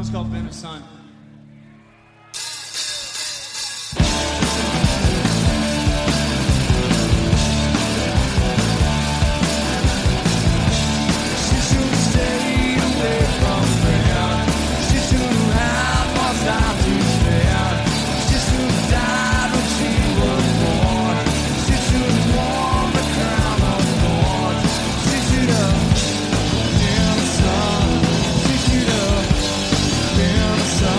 song's called Been a Son. Son.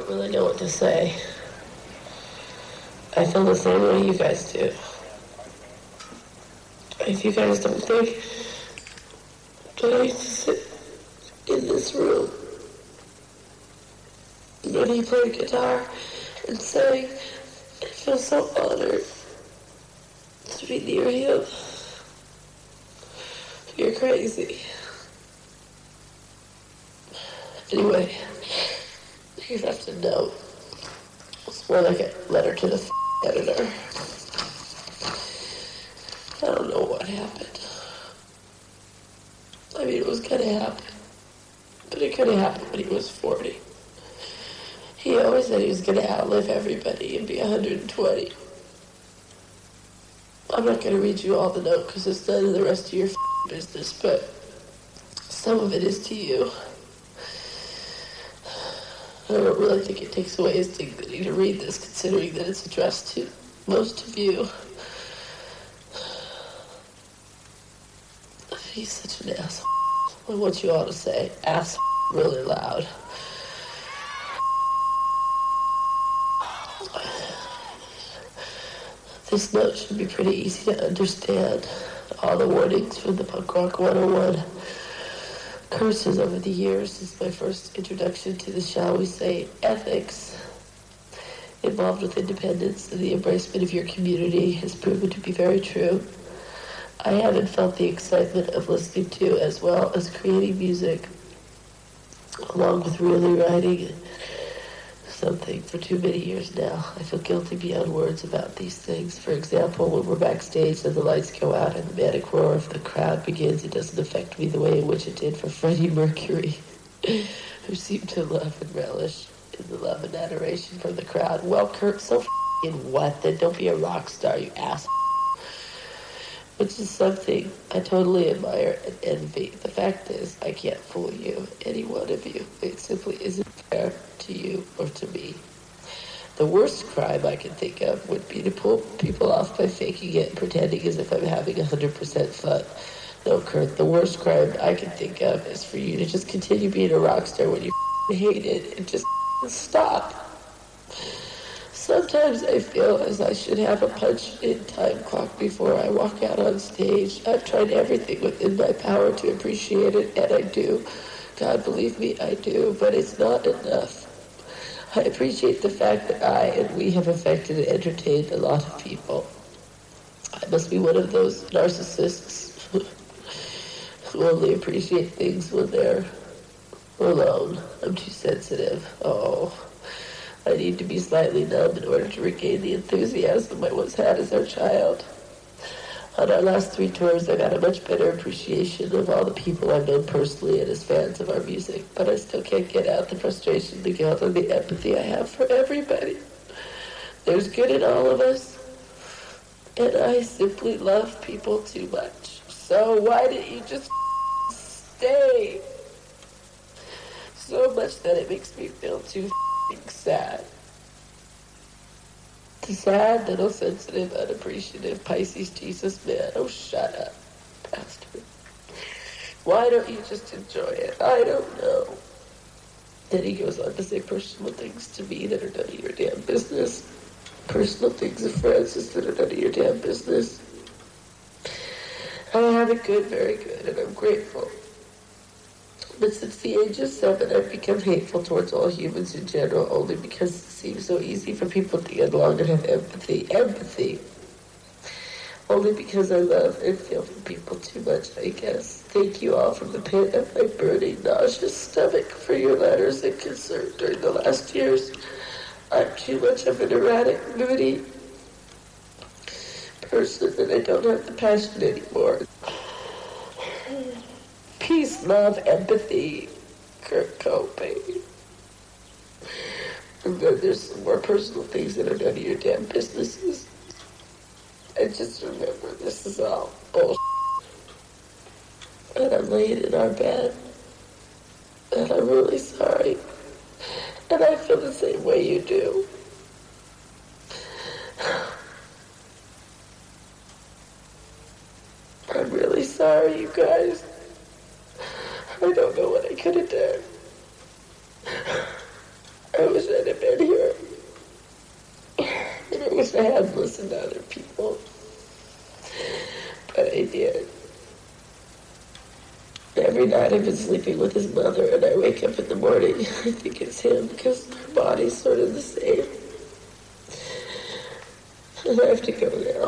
don't really know what to say. I feel the same way you guys do. If you guys don't think that I used to sit in this room when he played guitar and sang, I feel so honored to be near him. You're crazy. Anyway, you have to know. It's more like a letter to the editor. I don't know what happened. I mean, it was gonna happen. But it could have happened when he was 40. He always said he was gonna outlive everybody and be 120. I'm not gonna read you all the note because it's none of the rest of your business, but some of it is to you. I don't really think it takes away his dignity to read this, considering that it's addressed to most of you. He's such an asshole. I want you all to say ass really loud. This note should be pretty easy to understand. All the warnings from the Punk Rock 101 curses over the years since my first introduction to the, shall we say, ethics involved with independence and the embracement of your community has proven to be very true. I haven't felt the excitement of listening to as well as creating music, along with really writing something for too many years now. I feel guilty beyond words about these things. For example, when we're backstage and the lights go out and the manic roar of the crowd begins, it doesn't affect me the way in which it did for Freddie Mercury, who seemed to love and relish in the love and adoration from the crowd. Well, Kurt, so f***ing what? Then don't be a rock star, you ass. Which is something I totally admire and envy. The fact is, I can't fool you, any one of you. It simply isn't fair to you or to me. The worst crime I can think of would be to pull people off by faking it and pretending as if I'm having 100% fun. No, Kurt, the worst crime I can think of is for you to just continue being a rock star when you hate it and just stop. Sometimes I feel as I should have a punch-in time clock before I walk out on stage. I've tried everything within my power to appreciate it, and I do. God, believe me, I do, but it's not enough. I appreciate the fact that I and we have affected and entertained a lot of people. I must be one of those narcissists who only appreciate things when they're alone. I'm too sensitive. Oh, I need to be slightly numb in order to regain the enthusiasm I once had as a child. On our last 3 tours, I've had a much better appreciation of all the people I've known personally and as fans of our music, but I still can't get out the frustration, the guilt, and the empathy I have for everybody. There's good in all of us, and I simply love people too much. So why didn't you just stay? So much that it makes me feel too sad. Sad, little sensitive, unappreciative Pisces Jesus man. Oh, shut up, bastard. Why don't you just enjoy it? I don't know. Then he goes on to say personal things to me that are none of your damn business. Personal things of Francis that are none of your damn business. I have it good, very good, and I'm grateful. But since the age of 7, I've become hateful towards all humans in general, only because it seems so easy for people to get along and have empathy. Empathy. Only because I love and feel for people too much, I guess. Thank you all from the pit of my burning, nauseous stomach for your letters and concern during the last years. I'm too much of an erratic, moody person, and I don't have the passion anymore. Peace, love, empathy, Kurt Cobain. And then there's some more personal things that are none of your damn businesses. And just remember, this is all bullshit. And I'm laying in our bed. And I'm really sorry. And I feel the same way you do. I'm really sorry, you guys. I don't know what I could have done. I wish I'd have have listened to other people, but I did. Every night I've been sleeping with his mother, and I wake up in the morning, I think it's him, because our body's sort of the same. And I have to go now.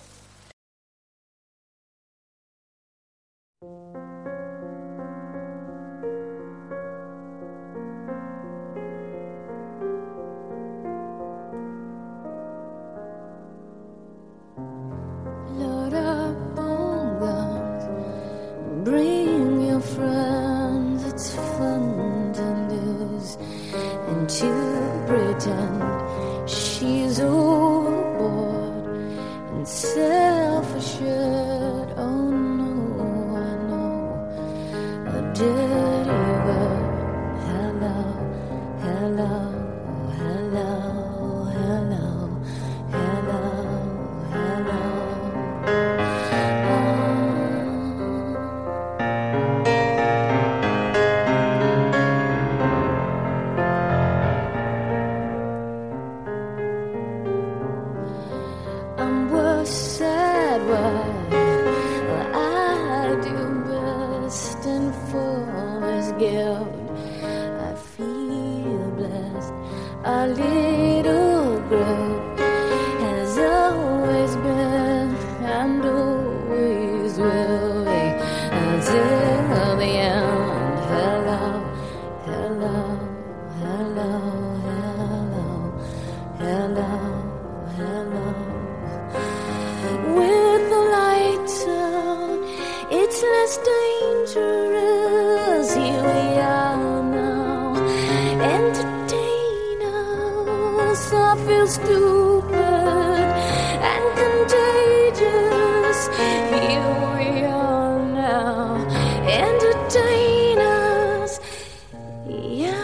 Load up on guns, bring your friends, it's fun to lose and to pretend she's overboard and self-assured. Oh no, I know a dirty word. Hello, hello, hello, hello, hello, hello. I'm worse, sad wife. Well, I do best and full as guilt. I feel blessed. Our little group has always been and always will be until the end. Hello, hello, hello, hello, hello, hello. With the lights out, it's less dangerous. Here we are now. Entertain us. I feel stupid and contagious. Here we are now. Entertain us. Yes.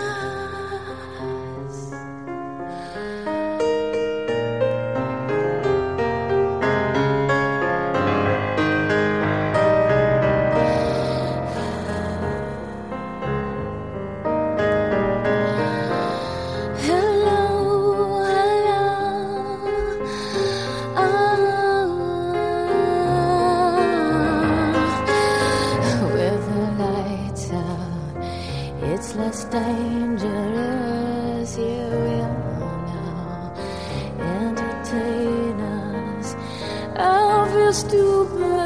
Hello, hello, with the lights out, it's less dangerous. Here we are now. Entertain us. I feel stupid